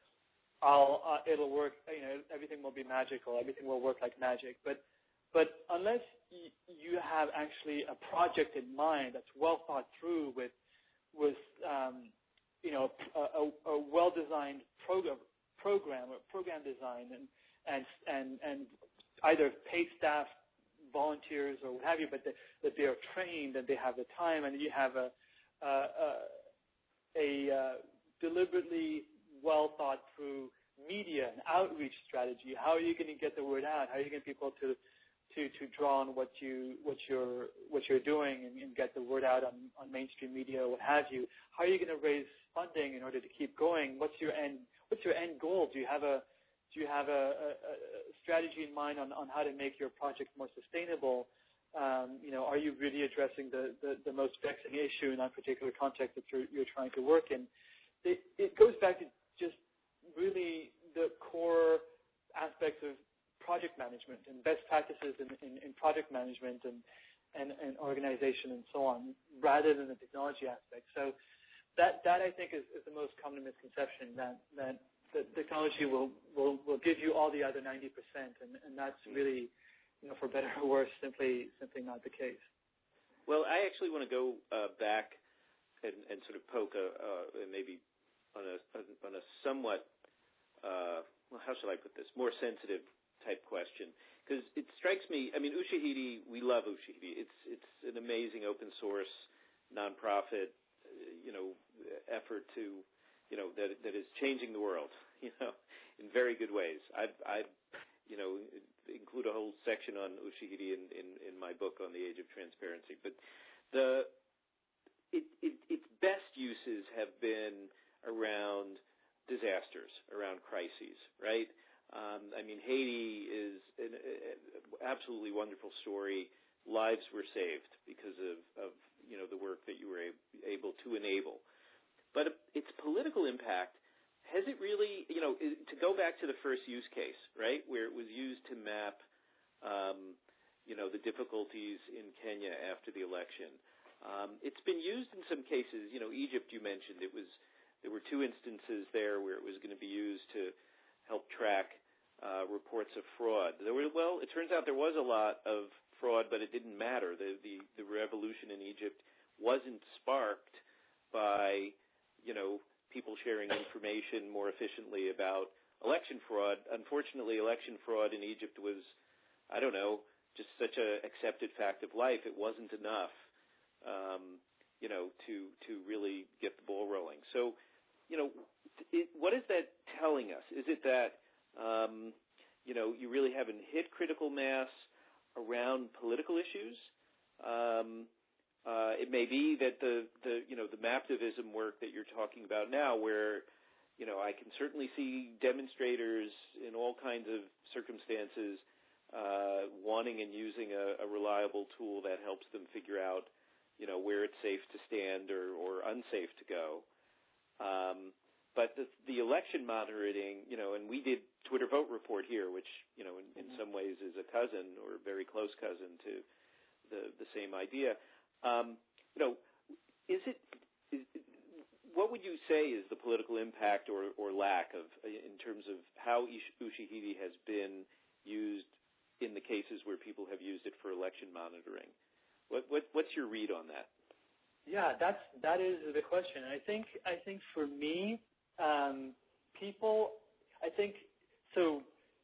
I'll, uh, it'll work, you know, everything will be magical, everything will work like magic. But, but unless y- you have actually a project in mind that's well thought through with, with, um, you know, a, a, a well-designed program, program or program design, and and and and either paid staff, volunteers, or what have you, but that, that they are trained and they have the time, and you have a a, a, a uh, deliberately well thought through media and outreach strategy. How are you going to get the word out? How are you going to get people to to to draw on what you what you're what you're doing and, and get the word out on, on mainstream media, what have you? How are you going to raise funding in order to keep going? What's your end What's your end goal? Do you have a do you have a, a, a strategy in mind on, on how to make your project more sustainable? Um, you know, are you really addressing the, the, the most vexing issue in that particular context that you're, you're trying to work in? It, it goes back to just really the core aspects of project management and best practices in, in, in project management and, and, and organization and so on, rather than the technology aspect. So that, that I think is, is the most common misconception, that, that the technology will, will, will give you all the other ninety percent, and, and that's really, you know, for better or worse, simply simply not the case. Well, I actually want to go uh, back and, and sort of poke a, uh, maybe on a on a somewhat uh, well, how shall I put this, more sensitive type question, because it strikes me. I mean, Ushahidi, we love Ushahidi. It's it's an amazing open source nonprofit, you know, effort to, you know, that that is changing the world, you know, in very good ways. I I you know, include a whole section on Ushahidi in, in, in my book on the Age of Transparency. But the it, it, its best uses have been around disasters, around crises, right? Um, I mean, Haiti is an, an absolutely wonderful story. Lives were saved because of, of you know, the work that you were able to enable. But its political impact, has it really, you know, to go back to the first use case, right, where it was used to map, um, you know, the difficulties in Kenya after the election. Um, it's been used in some cases, you know, Egypt you mentioned, it was, there were two instances there where it was going to be used to help track uh, reports of fraud. There were, well, it turns out there was a lot of fraud, but it didn't matter. The, the, the revolution in Egypt wasn't sparked by, you know, people sharing information more efficiently about election fraud. Unfortunately, election fraud in Egypt was, I don't know, just such an accepted fact of life. It wasn't enough, um, you know, to to really get the ball rolling. So, you know, it, what is that telling us? Is it that, um, you know, you really haven't hit critical mass around political issues? Um, Uh, it may be that the, the, you know, the maptivism work that you're talking about now, where, you know, I can certainly see demonstrators in all kinds of circumstances uh, wanting and using a, a reliable tool that helps them figure out, you know, where it's safe to stand or, or unsafe to go. Um, but the, the election monitoring, you know, and we did Twitter Vote Report here, which, you know, in, in some ways is a cousin or a very close cousin to the, the same idea. Um, you know, is it, is, what would you say is the political impact or, or lack of in terms of how Ushahidi has been used in the cases where people have used it for election monitoring? What, what, what's your read on that? Yeah, that's that is the question. I think I think for me, um, people, I think so.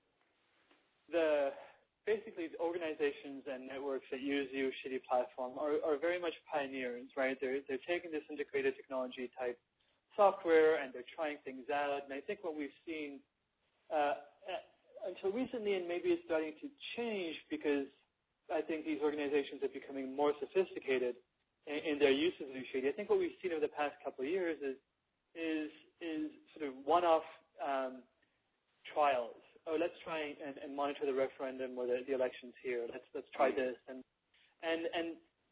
The Basically, the organizations and networks that use the Ushahidi platform are, are very much pioneers, right? They're, they're taking this integrated technology type software and they're trying things out. And I think what we've seen uh, until recently, and maybe it's starting to change because I think these organizations are becoming more sophisticated in, in their use of Ushahidi. I think what we've seen over the past couple of years is is is sort of one-off um, trials. Oh, let's try and, and monitor the referendum or the, the elections here. Let's let's try this, and and and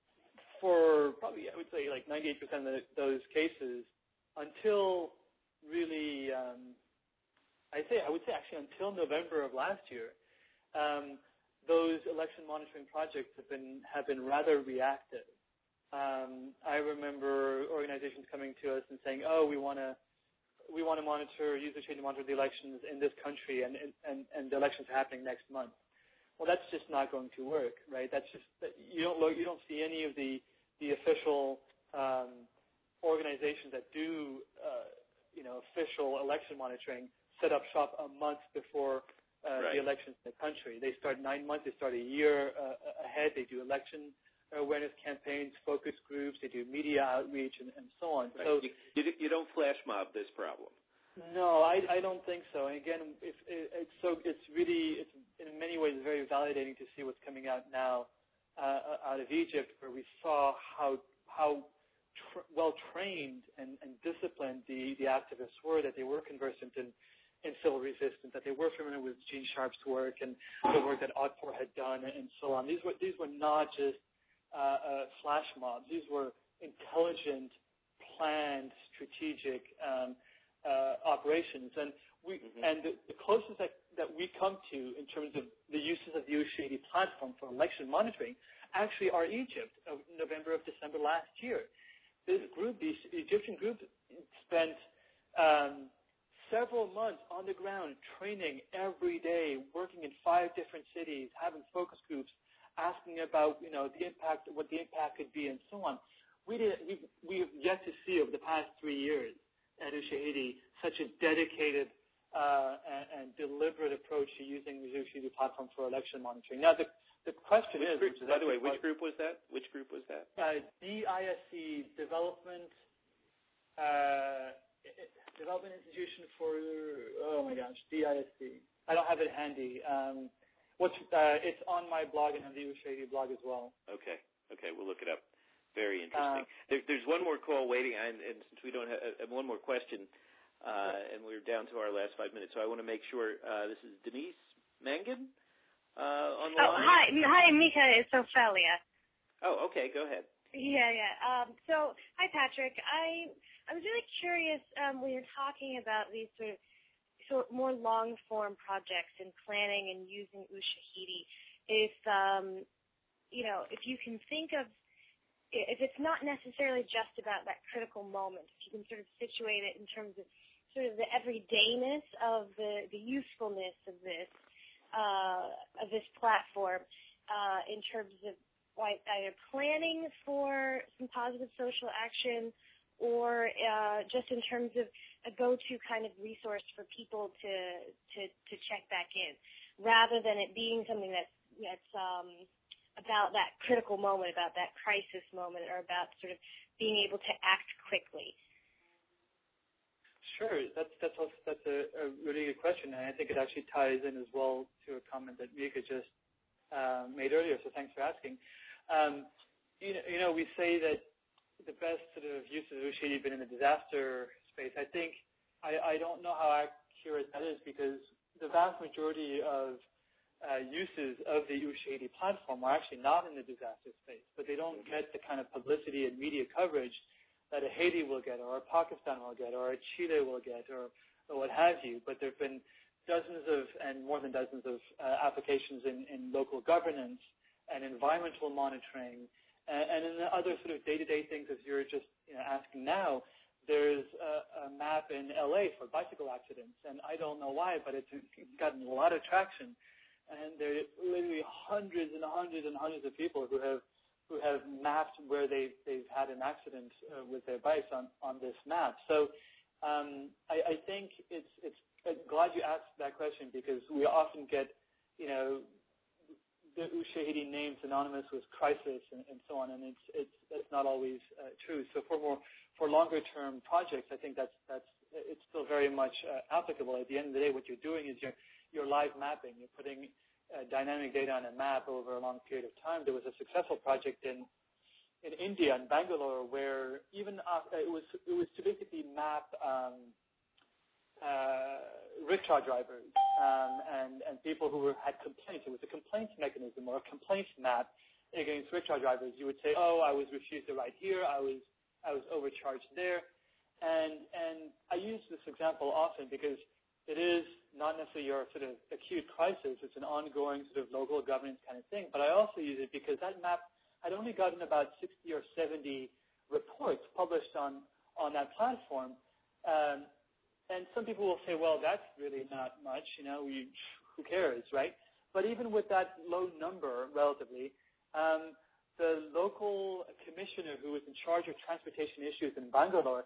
for probably I would say like ninety-eight percent of the, those cases, until really, um, I say I would say actually until November of last year, um, those election monitoring projects have been have been rather reactive. Um, I remember organizations coming to us and saying, "Oh, we want to." We want to monitor, use the chain to monitor the elections in this country, and, and, and the elections are happening next month. Well, that's just not going to work, right? That's just you don't look, you don't see any of the the official um, organizations that do, uh, you know, official election monitoring set up shop a month before uh, right. the elections in the country. They start nine months. They start a year uh, ahead. They do election awareness campaigns, focus groups. They do media outreach, and, and so on. Right. So you, you, you don't flash mob this problem. no, I, I don't think so. And again, if, it, it's so it's really it's in many ways very validating to see what's coming out now uh, out of Egypt, where we saw how how tr- well trained and, and disciplined the, the activists were, that they were conversant in, in civil resistance, that they were familiar with Gene Sharp's work and the work that Otpor had done, and so on. These were these were not just uh, uh, flash mobs. These were intelligent, planned, strategic um, uh, operations. And we mm-hmm. and the, the closest that, that we come to in terms of the uses of the Ushahidi platform for election monitoring actually are Egypt of November of December last year. This group, the Egyptian group, spent um, several months on the ground training every day, working in five different cities, having focus groups, asking about, you know, the impact, what the impact could be, and so on. We did, we we've yet to see over the past three years at Ushahidi such a dedicated uh, and, and deliberate approach to using the Ushahidi platform for election monitoring. Now, the the question which is, group, which is by the way, which group was that? Which group was that? Uh, D I S E, Development. Uh, Development Institution for, oh my gosh, D I S C. I don't have it handy. Um, what's, uh, it's on my blog and on the Ushahidi blog as well. Okay, okay, we'll look it up. Very interesting. Uh, there, there's one more call waiting, and, and since we don't have uh, one more question, uh, and we're down to our last five minutes, so I want to make sure uh, this is Denise Mangan uh, on the oh, line. Oh, hi, hi, Mika. It's Ophelia. Oh, okay, go ahead. Yeah, yeah. Um, so, hi, Patrick. I I was really curious um, when you're talking about these sort of, sort of more long-form projects and planning and using Ushahidi, if um, you know, if you can think of, if it's not necessarily just about that critical moment, if you can sort of situate it in terms of sort of the everydayness of the the usefulness of this uh, of this platform uh, in terms of either planning for some positive social action or uh, just in terms of a go-to kind of resource for people to, to to check back in, rather than it being something that's, that's um, about that critical moment, about that crisis moment, or about sort of being able to act quickly. Sure, that's that's also, that's a, a really good question, and I think it actually ties in as well to a comment that Mika just uh, made earlier. So thanks for asking. Um, you know, you know, we say that the best sort of use of Ushahidi have been in the disaster space. I think I, I don't know how accurate that is, because the vast majority of uh, uses of the Ushahidi platform are actually not in the disaster space, but they don't get the kind of publicity and media coverage that a Haiti will get, or a Pakistan will get, or a Chile will get, or, or what have you. But there have been dozens of, and more than dozens of uh, applications in, in local governance and environmental monitoring, and, and in the other sort of day-to-day things, as you're just you know, asking now. There's a, a map in L A for bicycle accidents, and I don't know why, but it's, it's gotten a lot of traction. And there are literally hundreds and hundreds and hundreds of people who have who have mapped where they've, they've had an accident uh, with their bikes on, on this map. So um, I, I think it's, it's I'm glad you asked that question, because we often get, you know, the Ushahidi name synonymous with crisis and, and so on, and it's it's that's not always uh, true. So for more for longer term projects, I think that's that's it's still very much uh, applicable. At the end of the day, what you're doing is you're you're live mapping. You're putting uh, dynamic data on a map over a long period of time. There was a successful project in in India, in Bangalore, where even after, it was it was to basically map um, uh, rickshaw drivers um, and, and people who were, had complaints. It was a complaints mechanism or a complaints map against rickshaw drivers. You would say, oh, I was refused a ride here, I was I was overcharged there. And and I use this example often because it is not necessarily your sort of acute crisis. It's an ongoing sort of local governance kind of thing. But I also use it because that map had only gotten about sixty or seventy reports published on, on that platform. Um, And some people will say, well, that's really not much, you know, we, who cares, right? But even with that low number, relatively, um, the local commissioner who was in charge of transportation issues in Bangalore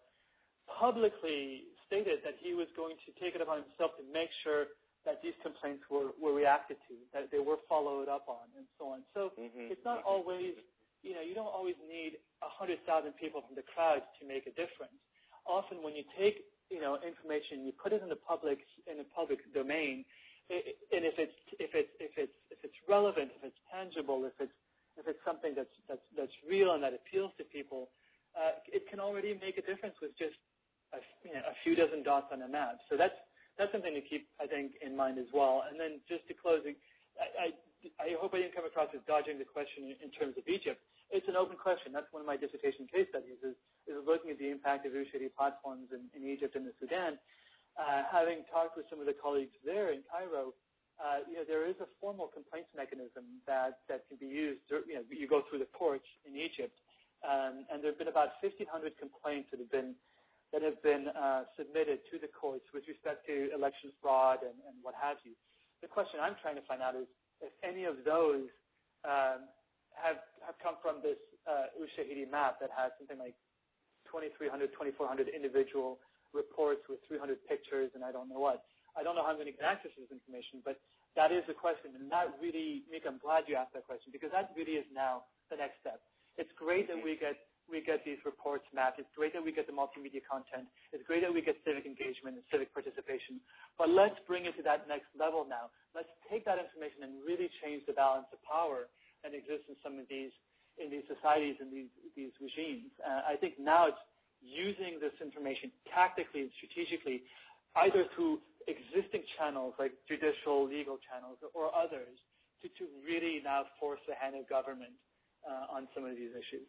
publicly stated that he was going to take it upon himself to make sure that these complaints were, were reacted to, that they were followed up on, and so on. So mm-hmm. it's not always, you know, you don't always need one hundred thousand people from the crowd to make a difference. Often when you take, you know, information, you put it in the public, in the public domain, it, and if it's, if it's, if it's, if it's relevant, if it's tangible, if it's, if it's something that's, that's, that's real and that appeals to people, uh, it can already make a difference with just a, you know, a few dozen dots on a map. So that's, that's something to keep, I think, in mind as well. And then just to close, I, I, I hope I didn't come across as dodging the question in, in terms of Egypt. It's an open question. That's one of my dissertation case studies, is, is looking at the impact of Ushahidi platforms in, in Egypt and the Sudan. Uh, having talked with some of the colleagues there in Cairo, uh, you know, there is a formal complaints mechanism that, that can be used. You know, you go through the courts in Egypt, um, and there have been about fifteen hundred complaints that have been that have been uh, submitted to the courts with respect to election fraud and, and what have you. The question I'm trying to find out is if any of those um, have have come from this uh, Ushahidi map that has something like twenty-three hundred, twenty-four hundred individual reports with three hundred pictures and I don't know what. I don't know how I'm going to get access to this information, but that is the question. And that really, Mika, I'm glad you asked that question, because that really is now the next step. It's great that we get we get these reports mapped. It's great that we get the multimedia content. It's great that we get civic engagement and civic participation. But let's bring it to that next level now. Let's take that information and really change the balance of power that exists in some of these in these societies and these these regimes. Uh, I think now it's using this information tactically and strategically, either through existing channels like judicial, legal channels, or others, to, to really now force the hand of government uh, on some of these issues.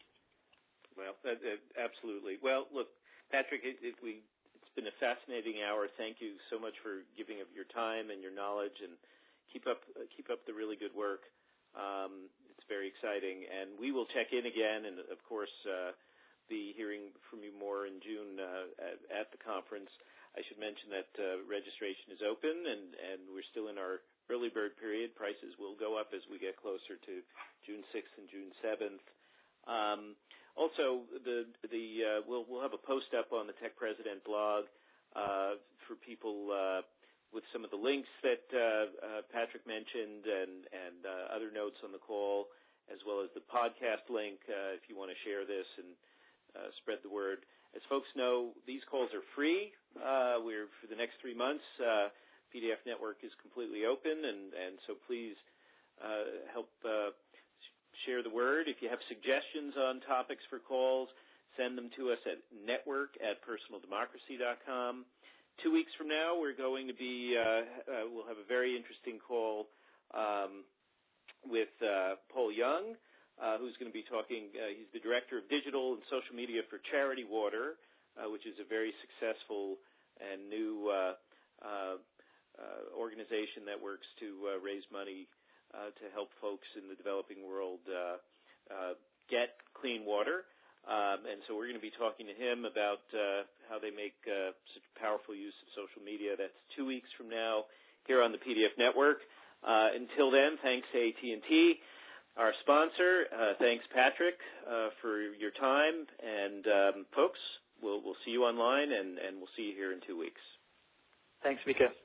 Well, uh, uh, absolutely. Well, look, Patrick, it, it, we, it's been a fascinating hour. Thank you so much for giving of your time and your knowledge, and keep up uh, keep up the really good work. Um, it's very exciting, and we will check in again, and of course, uh, be hearing from you more in June uh, at, at the conference. I should mention that uh, registration is open, and, and we're still in our early bird period. Prices will go up as we get closer to June sixth and June seventh. Um, also, the the uh, we'll we'll have a post up on the Tech President blog uh, for people uh, with some of the links that uh, uh, Patrick mentioned, and and uh, other notes on the call, as well as the podcast link uh, if you want to share this and uh, spread the word. As folks know, these calls are free. Uh, we're for the next three months. Uh, P D F Network is completely open, and, and so please uh, help uh, share the word. If you have suggestions on topics for calls, send them to us at network at personal democracy dot com. Two weeks from now, we're going to be, uh, uh, we'll have a very interesting call um, with uh, Paul Young, Uh, who's going to be talking. Uh, he's the director of digital and social media for Charity Water, uh, which is a very successful and new uh, uh, uh, organization that works to uh, raise money uh, to help folks in the developing world uh, uh, get clean water. Um, and so we're going to be talking to him about uh, how they make uh, such powerful use of social media. That's two weeks from now here on the P D F Network. Uh, until then, thanks to A T and T. Our sponsor, uh, thanks, Patrick, uh, for your time. And, um, folks, we'll, we'll see you online, and, and we'll see you here in two weeks. Thanks, Mika.